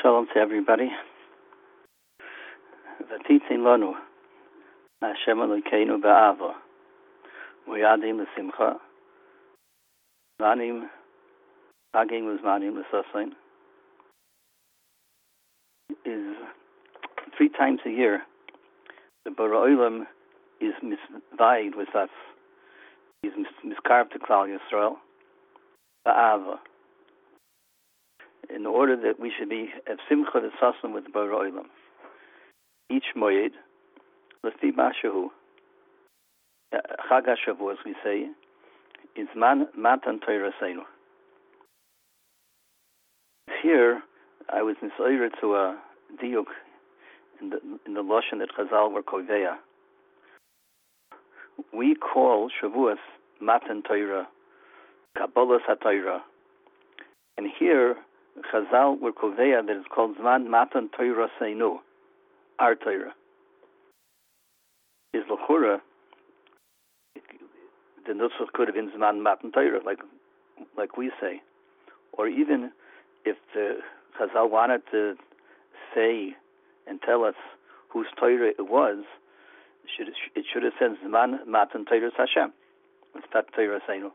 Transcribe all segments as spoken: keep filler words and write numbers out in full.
Shalom to everybody. V'titzin lanu Hashem Elokeinu ba'ava u'yadim l'simcha zmanim hagim u'zmanim l'sosain is three times a year the Borei Olam is misvayed with us. He's miscarved to Klal Yisrael ba'ava, in order that we should be of simcha v'sasim with the Borei Olam. Each moed, l'fi mashahu, Chag HaShavuos, we say, is man matan Torah seinu. Here, I was inspired to a diuk in the in the lashon that Chazal were koveya. We call Shavuos matan Torah, Kabbalas HaTorah, and here Chazal were koveya that it's called zman matan Torah seinu, our Torah. Is l'chura, the nusach could have been zman matan Torah, like like we say, or even if the Chazal wanted to say and tell us whose Torah it was, it should, it should have said zman matan Torah Hashem. It's not Torah seinu.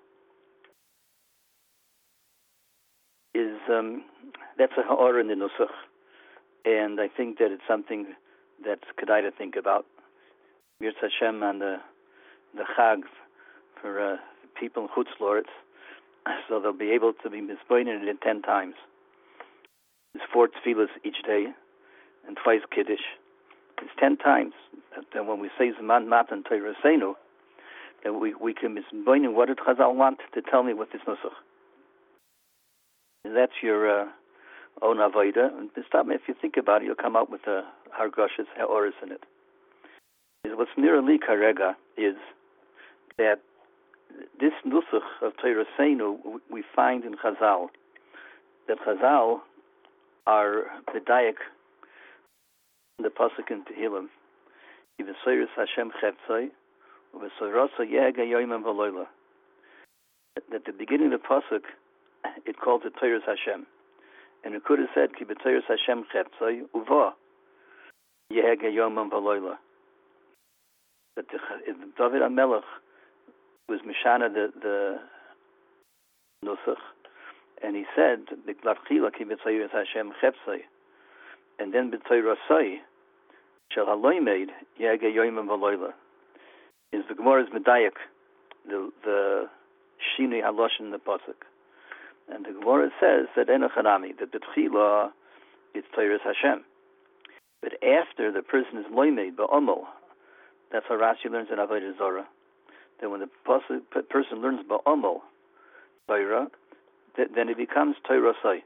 Is um, that's a ha'or in the nusach, and I think that it's something that's kedai to think about. Mirz Hashem on the the Chag for uh, people in Chutz La'aretz, so they'll be able to be mispointed in ten times. It's four tefillas each day, and twice kiddush. It's ten times. And when we say Zman Matan Torah Seinu, then we we can mispoint what did Chazal want to tell me with this nusach. And that's your uh, own avodah. And stop me if you think about it, you'll come up with a hargashas ha'oris in it. What's near li karega is that this nusach of Torah Seinu we find in Chazal, that Chazal are medayek the pasuk in Tehillim, Yiv'soiris Hashem Cheftzai U'v'soirasa Yehega Yoimim V'loila. At the beginning of the pasuk, it calls it Torah Hashem, and it could have said Ki b'Torah Hashem Cheftzai Uva Yehega Yoimim V'loila. That David HaMelech was Mishana the the nusach, and he said B'Glavchila Ki b'Torah Hashem Cheftzai, and then b'Torah Sai Shel HaLoimed Yehega Yoimim V'loila. Is the Gemara's medayek the the Shinui Haloshin in the pasuk, and the Gemara says that Enochanami that b'Tchila it's Torah Hashem, but after the person is loimed ba'omol. That's how Rashi learns in Avodah Zarah. That when the person learns ba'omol Torah, then it becomes Torah Sai.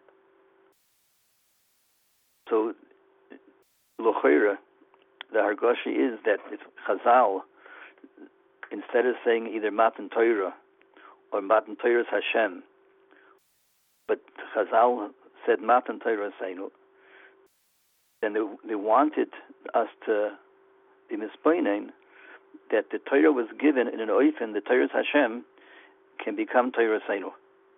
So, L'choira, the Hargashi is that it's Chazal, instead of saying either Matan Torah or Matan Torah Hashem, but Chazal said Matan Torah Seinu, then they, they wanted us to be mispoining that the Torah was given in an oifen, the Torah Hashem can become Torah Seinu.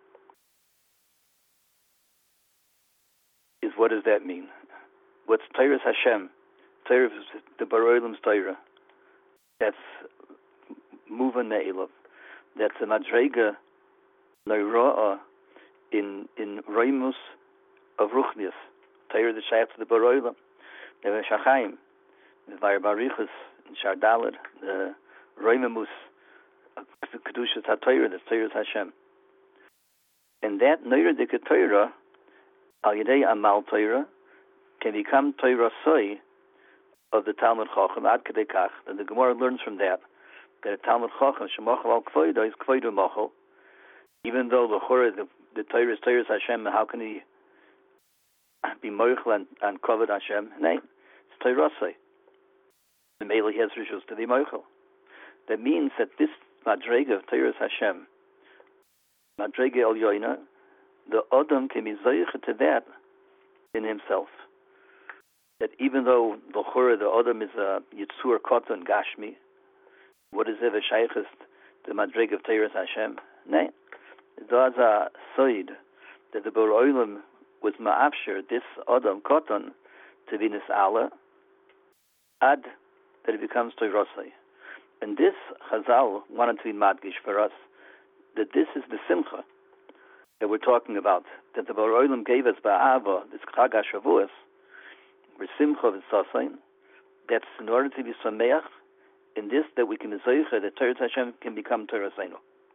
Is what does that mean? What's Torah Hashem? Torah is the Borei Olam's Torah. That's Muvan Me'elav. That's a Madrega Neura'ah in in Reimus of Ruchnius. Torah the Shayach to the Borei Olam. Neve Shachayim. The Vayar Barichus in Shardalad, the Reimamus, Kedushas HaTorah, the Torah Hashem. And that Neira de Torah, Al Yedei Amal Torah, can become Torah Soy of the Talmud Chacham, Ad Kedei Kach. And the Gemara learns from that, that a Talmud Chacham, Shemachal Al Kvoido, is Kvoido Machal. Even though the Chorah, the, the Torah is Torah Hashem, how can he be Moichel and, and Kavod Hashem? No, it's Torah Soy. The Mele has rishus to the Moichel. That means that this Madrega of Torah Hashem, Madrega El Yoina, the Adam can be Zoich to that in himself. That even though the Chorah, the Adam is a Yitzur Koton Gashmi, what is it, the Shaykhist, the Madrega of Torah Hashem? No. There's a side that the Borei Olam was ma'afsher this Adam Koton to be nis'ala ad that it becomes Toirosai. And this Chazal wanted to be madgish for us, that this is the Simcha that we're talking about, that the Borei Olam gave us ba'ava, this Chag HaShavuos, where Simcha v'Sasain, that's in order to be Sameach, in this that we can be Zoicha, that Torah Hashem can become Torah Seinu.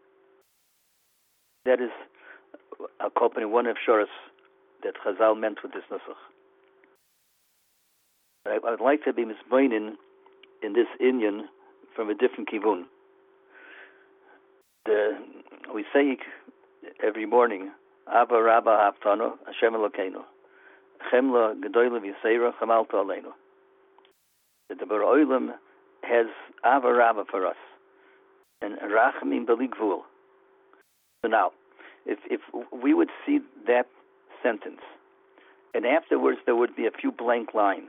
That is accompanying one of Shoras that Chazal meant with this Nusach. I, I would like to be misbeinin in this Inyan from a different kivun. The, we say every morning, Abba Rabba Haptano, Hashem Elokeinu, Chemla Gedoyle V'Yiseira, Chamalta Aleinu. That the Borei Olam has Abba Rabba for us, and Rachamim B'li Gvul. So now, if if we would see that sentence, and afterwards there would be a few blank lines,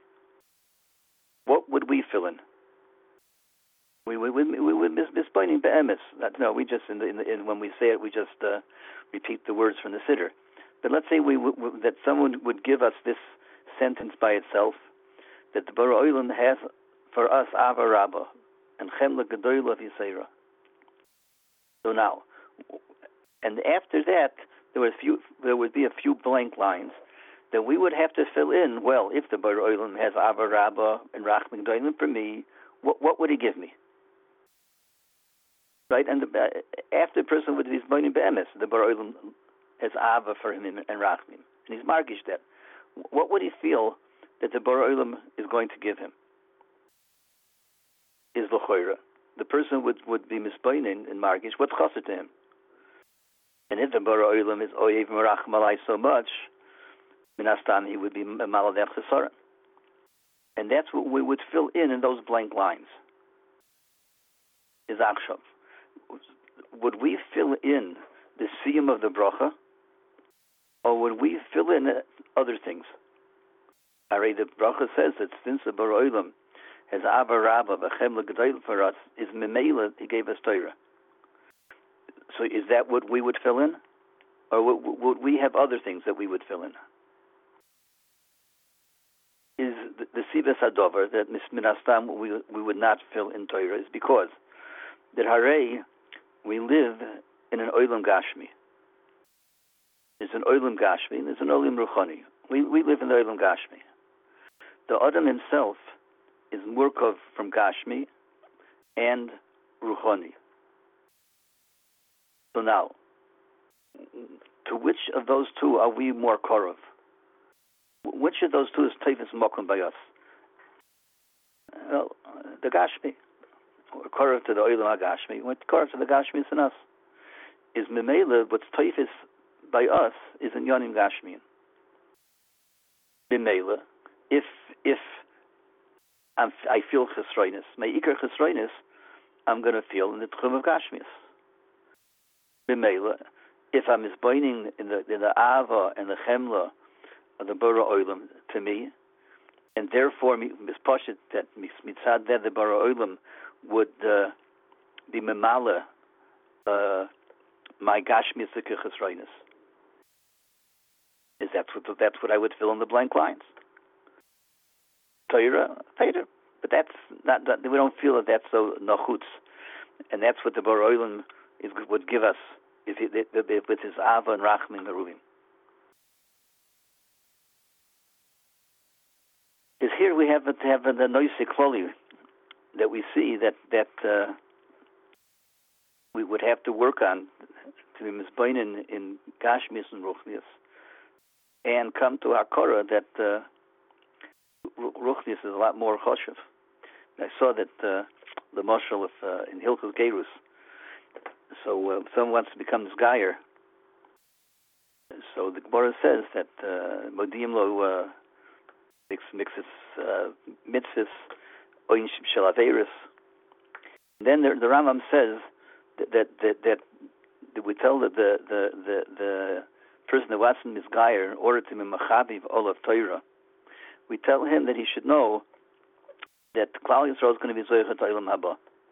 what would we fill in? We would we, we would miss mispointing be'emes. No, we just in the, in the in, when we say it, we just uh, repeat the words from the siddur. But let's say we, we that someone would give us this sentence by itself, that the Borei Olam has for us Ava Rabba and Chemla Gedoyle V'Yiseira. So now, and after that, there was few. There would be a few blank lines that we would have to fill in. Well, if the Borei Olam has Ava Rabba and Rachmim Gedolim for me, what what would he give me? Right, and the, uh, after the person would be Zbonim Be'emes, the Borei Olam has Ava for him and Rachmim, and he's margish that. What would he feel that the Borei Olam is going to give him? Is l'choira. The person would, would be misbeinin in margish. What's chassid to him? And if the Borei Olam is oyev merachim alai so much, minastam he would be maladech chesara. And that's what we would fill in in those blank lines. Is achshav. Would we fill in the siyum of the bracha, or would we fill in other things? Alright, the bracha says that since the Borei Olam has Ava Rabba v'Chemla Gedoyle for us, is Memela, he gave us Torah. So is that what we would fill in? Or would, would we have other things that we would fill in? Is the, the Sivas Hadover, that Minastam we, we would not fill in Torah, is because that Harei, we live in an Olam Gashmi. There's an Olam Gashmi and there's an Olam Ruchani. We, we live in the Olam Gashmi. The Adam himself is Murkov from Gashmi and Ruchani. So now, to which of those two are we more korov? Which of those two is Tevis Mokum by us? Well, the Gashmi. We're korov to the Olam HaGashmi. We're korov to the Gashmi in us. Is Memela, what's Tevis by us, is in Yonim Gashmi. Memela, if, if I'm, I feel chesroinus, my ikar chesroinus, I'm going to feel in the tchum of Gashmius. B'meila, if I'm misbaining in the in the ava and the chemla of the Borei Olam to me, and therefore mispashet that mitzad that the Borei Olam would uh, be memala uh, my Gashmius chesroinus. Is that what that's what I would fill in the blank lines? Torah, Torah, but that's not. That, we don't feel that that's so nachutz, and that's what the Borei Olam is would give us if it, it, it, with his ava and rachmim and meruvim. Is here we have to have the noisik kloli that we see that that uh, we would have to work on to be misbeinin in gashmis and ruchnius, and come to our korah that. Uh, Ruchnius is a lot more choshev. I saw that uh, the marshal of uh, in Hilchos Gerus. So uh, if someone wants to become this guyer, so the Gemara says that modiim lo mixes mitzvahs oin shel averis. Then the, the Rambam says that that, that that that we tell the the the the, the person that wants to be guyer in order to be machaviv olav Torah. We tell him that he should know that Klal Yisrael is going to be Zoychet Olam Haba.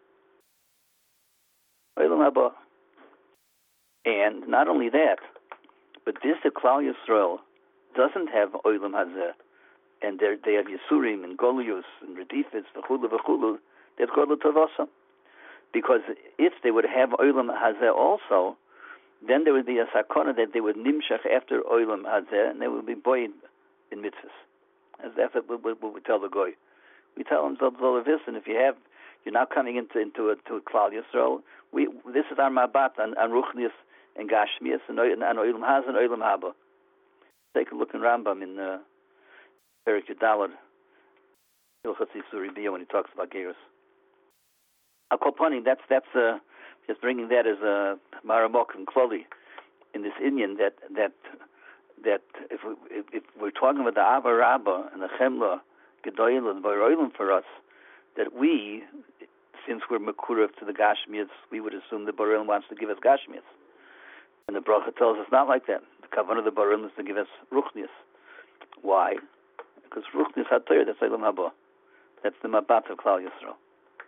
Olam Haba. And not only that, but this the Klal Yisrael doesn't have Olam Hazeh, and they have Yisurim and Golius and Redifis, V'chulu V'chulu, that's Godel Tovasa. Because if they would have Olam Hazeh also, then there would be a sakona that they would nimshach after Olam Hazeh, and they would be buoyed in mitzvahs. As that's what we, we tell the goy. We tell them Zol and if you have, you're now coming into into a to a Klal Yisrael. We this is our mabat on, on Ruchnius and Gashmias and on Olam Hazeh and Olam Haba. Take a look in Rambam in uh, Perek Yudalad, Hilchos Yisuri Biyah, when he talks about Gerus. Al Kolpani, that's that's uh, just bringing that as a maramok and kloli in this Indian that that that if we if, if we're talking about the Ava Rabba and the Chemla Gedoyel and Boiroilim for us, that we, since we're Makurav to the Gashmias, we would assume the Boiroilim wants to give us Gashmias. And the Bracha tells us not like that. The Kavanah of the Boiroilim is to give us Ruchnias. Why? Because Ruchnias HaTorah, that's Olam Haba. That's the Mabat of Klal Yisrael.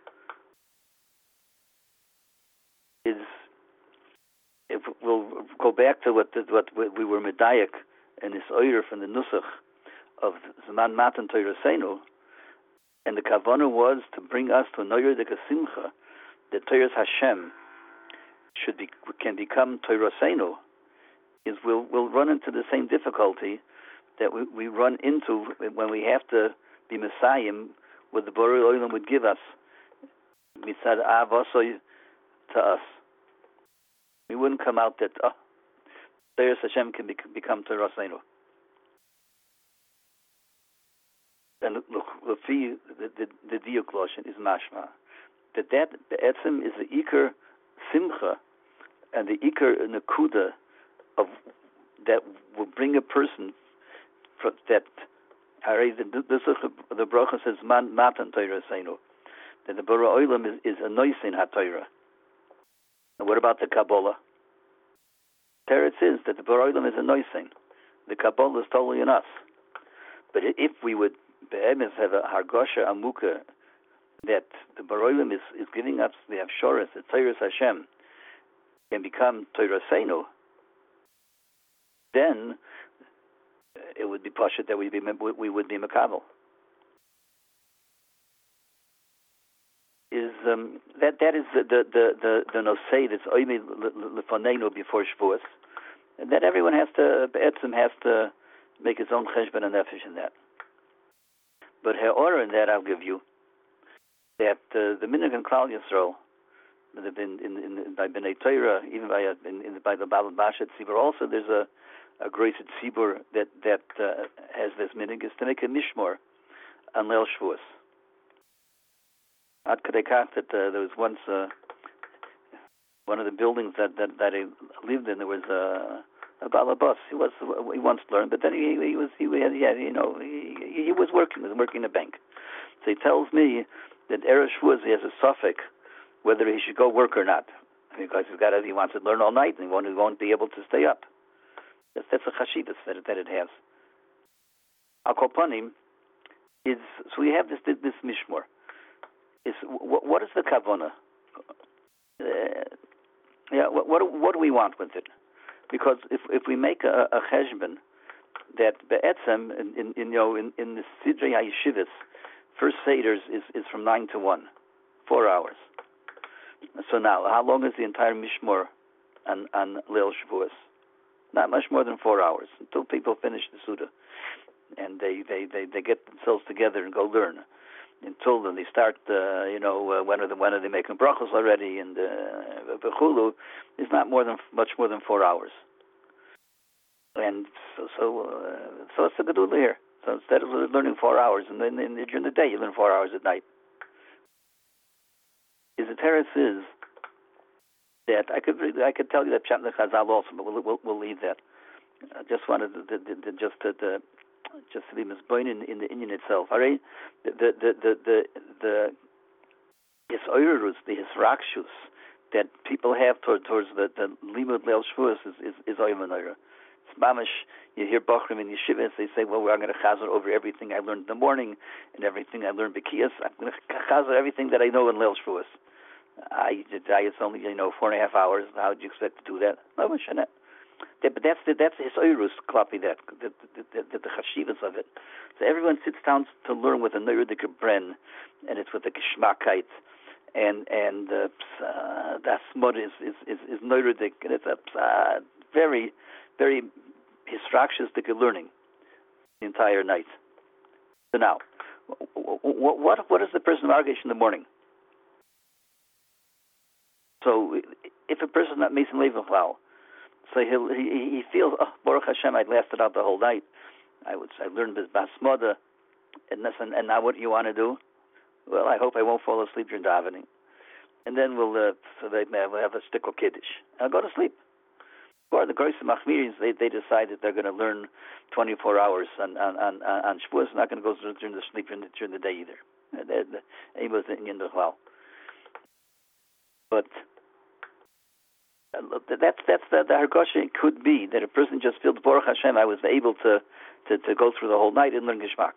Is if we'll go back to what the, what we were medayek in this oyer from the nusach of Zman Matan Torah Seinu, and the kavanah was to bring us to a noyer de kasimcha that Torah Hashem should be can become Torah Seinu. Is we'll we'll run into the same difficulty that we, we run into when we have to be Messiah, what the Borei Olam would give us mitzad avosoy to us. We wouldn't come out that oh, Torah Hashem can be, become Torah Seinu. And look, look the the the diukloshen is mashma that that the etzem is the ikar simcha and the ikar nakuda of that will bring a person from that. The the, the bracha says man matan Torah Seinu, that the Borei Olam is, is a noisin haTorah. And what about the Kabbalah? Teretz is that the Borei Olam is a noisin. The Kabbalah is totally in us. But if we would be'emes have a hargosha amuka that the Borei Olam is, is giving us the Havshoras, the Torah Hashem can become Torah Seinu, then it would be pashut that we be we would be makabel. Is um, that that is the the the the, the nosei that's oimi lefanenu before Shavuos, and that everyone has to be'etzim has to make his own cheshbon and nefesh in that. But ha'ora in that I'll give you that uh, the minhag and Klal Yisrael that have been in, in, in by Bnei Torah, even by uh, in, in by the Bal Bashet Tzibur. Also, there's a a great tzibur that that uh, has this minhag is to make a mishmor on Leil Shavuos. Ad kadei kach that uh, there was once uh, one of the buildings that, that, that I lived in. There was a, a balabas. He was he once learned, but then he, he was he had, he had you know he, he was working he was working in a bank. So he tells me that Erev Shavuos he has a suffix whether he should go work or not, because he's got he wants to learn all night and he won't, he won't be able to stay up. That's, that's a chashivas that, that it has. Al Kolpanim is so we have this this mishmor. Is what, what is the kavanah? Uh, yeah, what, what what do we want with it? Because if if we make a, a cheshbon that be'etzem in, in, in you know in, in the Sidrei HaYeshivas, first seders is, is from nine to one, four hours. So now, how long is the entire mishmor on on Leil Shavuos? Not much more than four hours until people finish the Suda, and they, they, they, they get themselves together and go learn. Until then, they start, uh, you know, uh, when are they when are they making brachos already? And bechulu uh, is not more than much more than four hours. And so so uh, so it's the gedula here. So instead of learning four hours, and then in, during the day you learn four hours at night. Is the teretz is that I could I could tell you that Pshat Chazal also, but we'll we'll, we'll leave that. I just wanted to, to, to, to just to, to just to be misboin in, in the Indian itself. All right, the the the the the, the hisoirus, the hisrakshus that people have toward, towards the the limud leil shvuos is is, is oymanora. It's mamish. You hear bachrim in yeshivas, they say, well, I'm going to chazer over everything I learned in the morning and everything I learned b'kiyas. I'm going to chazer everything that I know in leil shvuos. I, it's only, you know, four and a half hours. How would you expect to do that? No, That, but that's the, that's his oirus klapi that the the, the, the, the chashivas of it. So everyone sits down to learn with a neurodik bren, and it's with a geschmackheit, and and uh, uh, that smud is is is, is neurodik, and it's a uh, very very hisrakshis learning the entire night. So now, what what what is the person margish in the morning? So if a person not mason levenchlau, so he'll, he he feels, oh, Baruch Hashem, I lasted out the whole night. I would I learned this basmoda, and listen, and now what do you want to do? Well, I hope I won't fall asleep during davening, and then we'll uh, so they we'll have a stickle kiddush. I'll go to sleep. Or the Grois Machmiris, they they decide that they're going to learn twenty-four hours on on on, on Shavuos. Not going to go during the sleep during the, during the day either. But that's that's the, the hargosha. It could be that a person just feels Baruch Hashem, I was able to, to, to go through the whole night and learn Geshmak.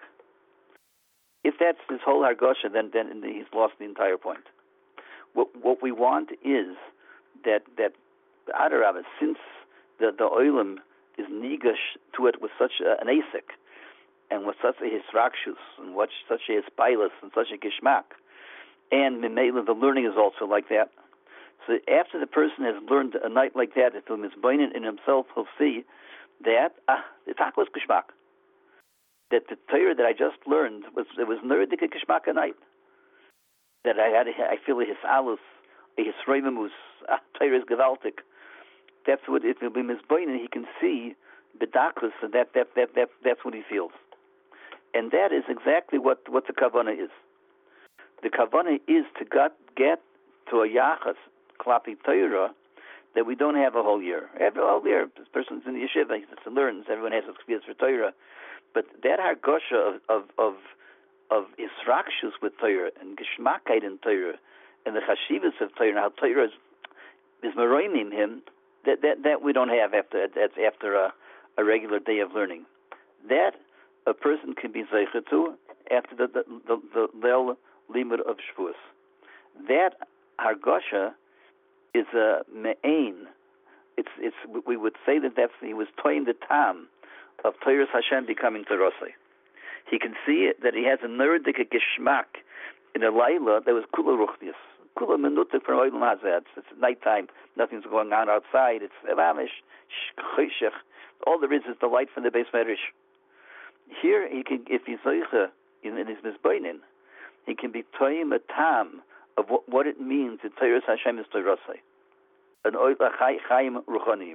If that's his whole hargosha, then then he's lost the entire point. What what we want is that that Adarabah, since the the oilam is nigash to it with such a, an asik, and with such a hisrakshus, and what such a hispilus, and such a Geshmak, and Mimela, the learning is also like that. So after the person has learned a night like that, if he'll misbain in himself, he'll see that ah, the tak was Geshmak. That the Torah that I just learned was it was nerdik Geshmak a night. That I had, I feel a hisalus, a hisreimamus, ah, Torah is gewaltig. That's what it will be misbain, and he can see bedakus, and that that that that that's what he feels. And that is exactly what what the kavanah is. The kavanah is to get, get to a yachas, klapi Torah, that we don't have a whole year. Every whole year, this person's in the yeshiva, he learns, everyone has a kvias for Torah. But that hargosha of, of, of, of israkshus with Torah, and geschmackheit in Torah, and the chashivas of Torah, and how Torah is, is meroimim him, that, that, that we don't have after, that's after a, a regular day of learning. That a person can be zeicher to after the, the, the, the, the limud of Shavuos. That hargosha is a me'ain. It's it's we would say that that's he was toying the tam of Torah's Hashem becoming Torosai. He can see it, that he has a nerdik geschmack in a laila that was kula ruchnius, kula minutik from oilam hazeh. It's nighttime, nothing's going on outside. It's evamish, chayshech. All there is is the light from the Beis Medrash. Here he can, if he's zeicha in, in his misbainin, he can be toyim a tam of what, what it means that Torah's Hashem is Torosai. An oil chayim ruchanim.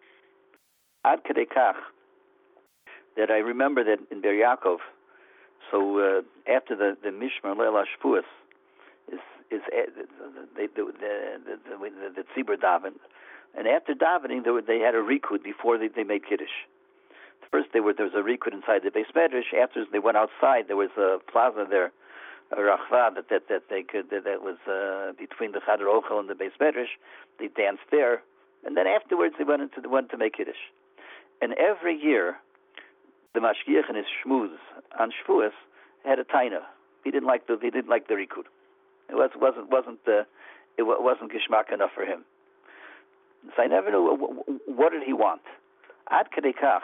Ad kedei kach, that I remember that in Ber Yaakov, so uh, after the, the Mishmar Leil HaShavuos is is uh, the the the the, the tzibur daven, and after davening they, were, they had a rikud before they, they made kiddush. First they were there was a rikud inside the Beis Medrash. After they went outside, there was a plaza there, a rachva that that, that they could that, that was uh, between the Chader Ochel and the Beis Medrash. They danced there, and then afterwards they went into the went to make kiddush. And every year, the mashgiach and his shmuz on Shavuos had a taina. He didn't like the he didn't like the rikud. It was wasn't wasn't the it wasn't geshmak enough for him. So I never knew what, what did he want. Ad kedei kach,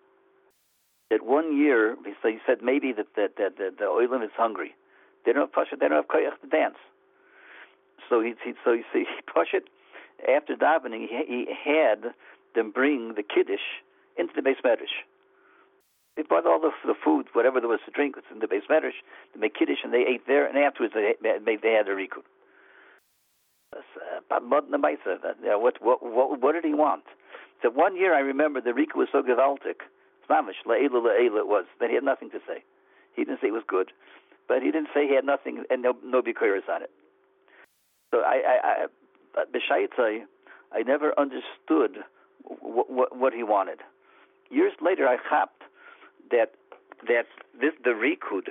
that one year so he said maybe that that that, that the oilam is hungry. They don't have pasha. They don't have koyach to dance. So he, he so he, he pushed it after davening. He, he had them bring the kiddush into the Beis Medrash. They brought all the, the food, whatever there was to drink, was in the Beis Medrash. They made kiddush and they ate there, and afterwards they they, they had a rikud. What what what what did he want? So one year I remember the rikud was so gewaltig. Mamish la'ela la'ela it was that he had nothing to say. He didn't say it was good, but he didn't say he had nothing and no no bikuras on it. So I I I b'shaitzai I never understood what, what what he wanted. Years later I chapped that that this the rikud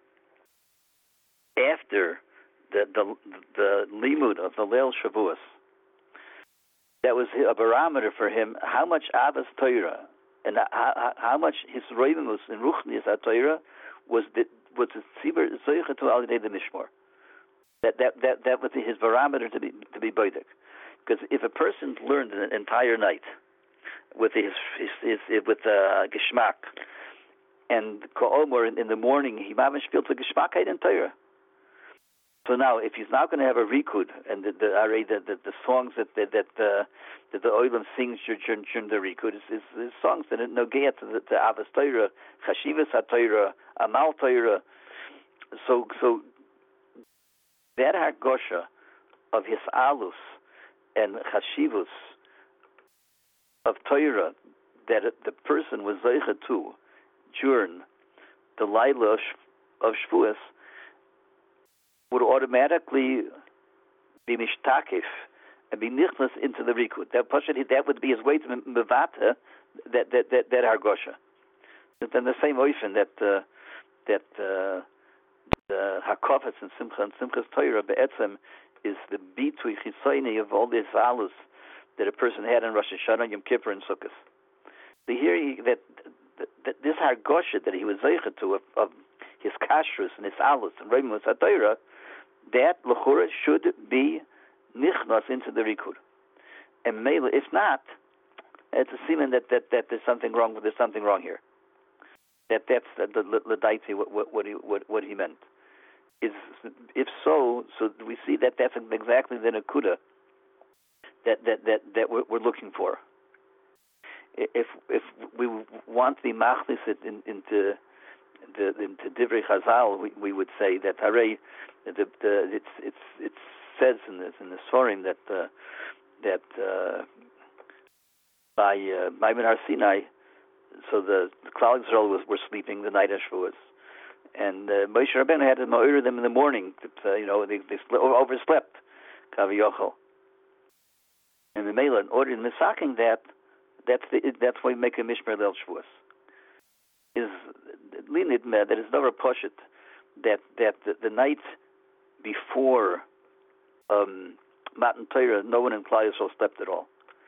after the the the limud of the Leil Shavuos, that was a barometer for him how much Abbas Torah and how, how much his roivimus and ruchnius at Torah was the was the tzibur zoicha to al yedei the mishmor. That that that that was his barometer to be to be boidik. Because if a person learned an entire night with his, his, his, his with uh, geschmack. And Ka'omor in, in the morning, he mamish feels a geschmackheit in Torah. So now, if he's now going to have a rikud, and the the the, the, the songs that that that, uh, that the Oilam sings during, during the rikud is, is, is songs that no get to the to Avos Torah, Chashivas HaTorah, Amal Torah. So so that hargosha of his alus and chashivus of Torah that it, the person was zeicha to during the Laila of Shavuos would automatically be mishtakif and be nichnas into the rikud. That that would be his way to mevata that that that, that hargosha. Then the same oifen that uh, that uh, the hakofetz and simcha and simchas Torah be'etzem is the bitui chisoini of all these alus that a person had in Rosh Hashanah, Yom Kippur, and Sukkot. So here he, that, that this hargosha that he was zeicha to of, of his kashrus and his alus and reimus HaTorah, that l'chura should be nichnas into the rikud. And mele, if not, it's a semen that, that, that there's something wrong. There's something wrong here. That that's the l'daiti what, what what he what, what he meant. Is if so, so we see that that's exactly the nakuda that that that that we're, we're looking for. If if we want to be machlis it in, into the into divrei Chazal, we, we would say that hare the, the it's it's it says in this in the Sforim that uh, that uh, by uh, Maimon Har Sinai, so the, the Klal Yisrael was were sleeping the night of Shavuos. And uh, Moshe Rabbeinu had to ma'ir them in the morning. That, uh, you know, they, they overslept, Kaviyochel. And the Mela, in order in misaking that, that's the, that's why we make a Mishmer Leil Shavuos. Is linid med that is never pushed that that the, the night before um, Matan Torah, no one in Klal Yisrael slept at all.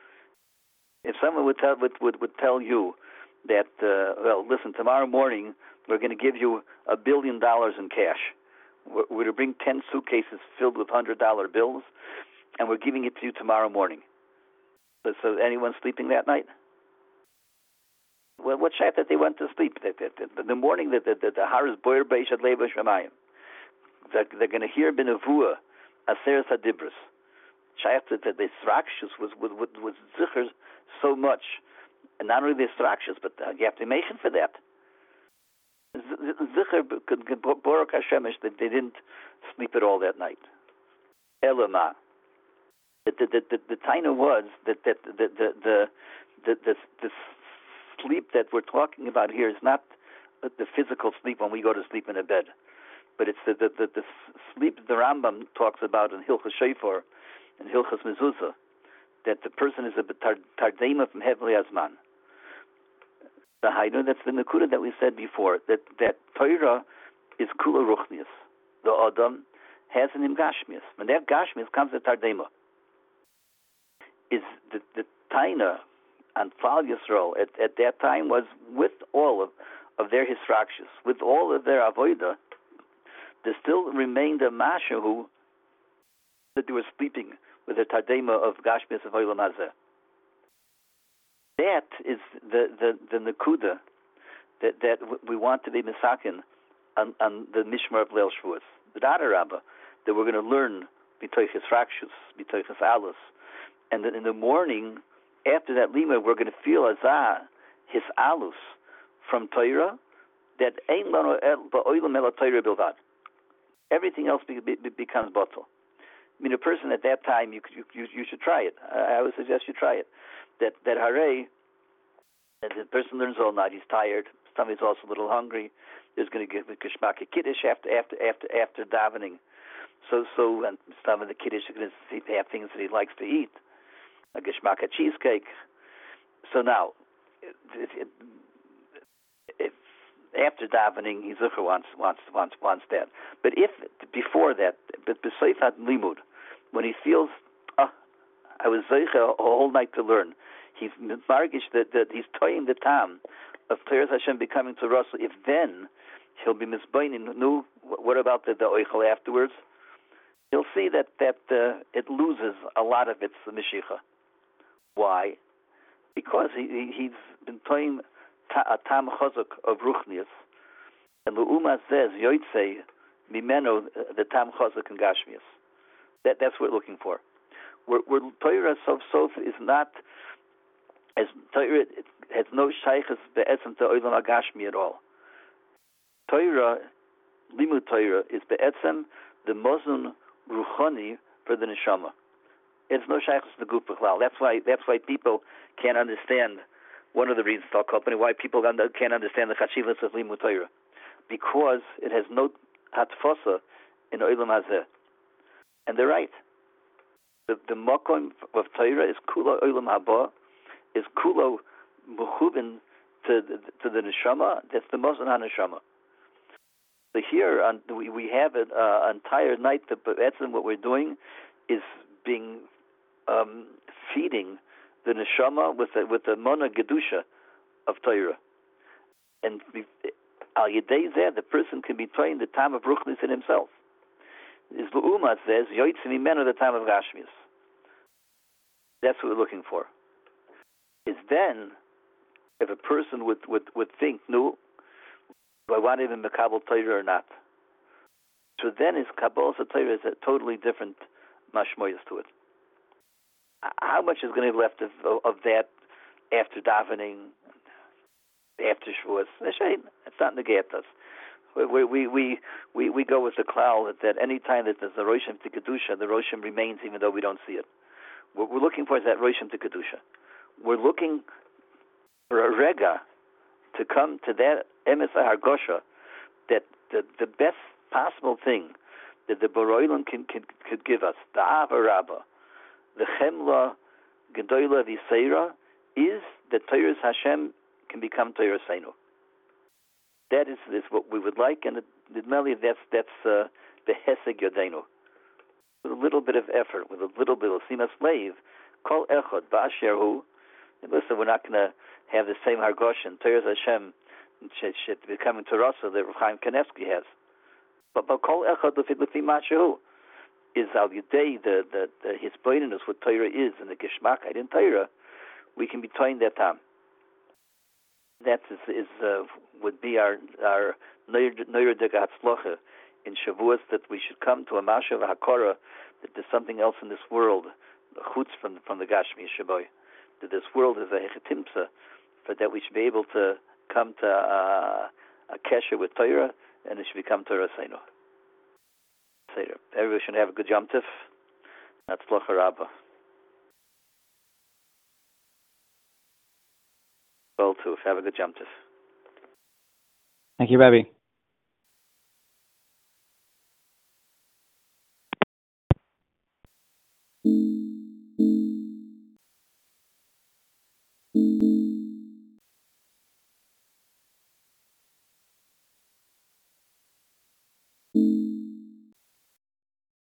If someone would tell would would, would tell you that, uh, well, listen, tomorrow morning we're going to give you a billion dollars in cash. We're, we're going to bring ten suitcases filled with hundred dollar bills, and we're giving it to you tomorrow morning. So, so anyone sleeping that night? Well, what shot that they went to sleep? The, the, the morning that the the Haris Boyer Beishat Leva Shemayim, they're, they're going to hear Benavua Aseres Hadibros. Shayat that the Srakshus was was was zichers so much, and not only the Srakshus, but uh, you have to make for that. Zicher Baruch Hashem that they didn't sleep at all that night. Elama. The the the, the, the taina was that that the the the the, the, the sleep that we're talking about here is not the physical sleep when we go to sleep in a bed, but it's the the, the, the sleep the Rambam talks about in Hilchas Shofar and Hilchas Mezuzah, that the person is a tardema from Heavenly Azman. The Hainu, that's the Nakuda that we said before, that, that Torah is Kula Ruchnius. The Adam has an Im Gashmius. When that Gashmius comes to Tardema, is the, the Taina and Klal Yisrael at, at that time was with all of, of their Hisrakshus, with all of their Avoida, there still remained a Mashahu that they were sleeping with the Tardema of Gashmius of Olam Hazeh. That is the the, the Nakuda that, that we want to be misakin on, on the Mishmar of Leil Shavuos. The Dada Rabbah, that we're going to learn B'toiches Rakshus, B'toiches Alus. And then in the morning, after that lima, we're going to feel Azah, his Alus, from Torah, that Ein Lano Ba'olam Ela Torah Bilvad. Everything else be, be, becomes bottle. I mean, a person at that time, you you you should try it. I, I would suggest you try it. That that hare, that the person learns all night. He's tired. Somebody's also a little hungry. There's going to get the kishmak kiddush after after after after davening. So so and some of the kiddush are going to have things that he likes to eat, a kishmak cheesecake. So now, if, if, if after davening, he wants wants wants wants that. But if before that, but b'seifat limud, when he feels, oh, I was zeicha a whole night to learn, he's margish that, that he's toying the tam of Teres Hashem becoming to Russell. If then he'll be misbaining, no, what about the, the oichel afterwards? He'll see that that uh, it loses a lot of its mishicha. Why? because he, he he's been playing ta, a tam chazuk of ruchnius, and Lu'uma says yoytzei mimeno the tam chazuk and gashmius. That that's what we're looking for. We're, we're Torah sof sof is not as Torah has no shaykhs be'etzem to olam agashmi at all. Torah, limud Torah is be'etzem the mozun ruchani for the neshama. It's no shaykhs to guf b'chlal. That's why that's why people can't understand. One of the reasons I'll company why people can't understand the chashivas of limud Torah, because it has no hatfasa in olam hazeh. And they're right. The the makom of Torah is kula olam haba, is kula mechuvin to the, to the neshama. That's the mozun haneshama. So here on, we we have an uh, entire night. That that's what we're doing is being um, feeding the neshama with the, with the mona gedusha of Torah, and al yedei zeh the person can be trained the time of ruchnis in himself. Is Lu'uma says yoytzei mimeno the time of gashmius. That's what we're looking for. Is then if a person would would, would think, no, do I want even mekabel Torah or not? So then his kabbalah Torah is a totally different mashmoyas to it. How much is going to be left of, of that after davening, after Shavuos? It's not negatas. We we we we we go with the cloud that, that any time that there's a roshim to kedusha, the roshim remains even though we don't see it. What we're looking for is that roshim to kedusha. We're looking for a rega to come to that emes hargosha, that the the best possible thing that the Boroilon can, can could give us, the Ava Rabba, the Chemla Gedoyla Viseira, is that Torah's Hashem can become Torah Seinu. That is, is what we would like, and admittedly that's that's uh, the Heseg Yodeinu. With a little bit of effort, with a little bit of Simas Leiv, Kol Echad Ba'asher Hu. And listen, we're not going to have the same Hargoshen, Torah's Hashem, should becoming Torasa that Rav Chaim Kanevsky has. But but Kol Echad L'fi Mashahu is al Yudei, the the the his blindness what Torah is and the Geshmakite in Torah, we can be trying that time. That is is uh, would be our our Neir de Gatzloche in Shavuos, that we should come to a Mashav Hakora, that there's something else in this world, the chutz from from the Gashmi Shaboy, that this world is a hechetimsa, for that we should be able to come to uh, a kesher with Torah, and it should become Torah Seinu. Everybody should have a good Yom Tif. That's Locha Rabbah. Well, too. Have a good Yom Tif. Thank you, Rabbi.